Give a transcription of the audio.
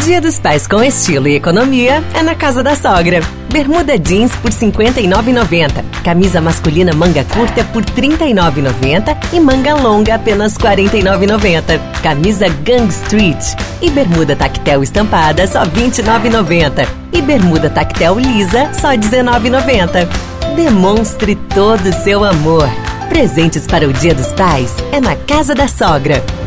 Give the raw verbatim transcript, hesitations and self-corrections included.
Dia dos Pais com estilo e economia é na casa da sogra. Bermuda jeans por cinquenta e nove reais e noventa centavos. Camisa masculina manga curta por trinta e nove reais e noventa centavos e manga longa apenas quarenta e nove reais e noventa centavos. Camisa Gang Street e bermuda tactel estampada só vinte e nove reais e noventa centavos. E bermuda tactel lisa só dezenove reais e noventa centavos. Demonstre todo o seu amor. Presentes para o Dia dos Pais é na casa da sogra.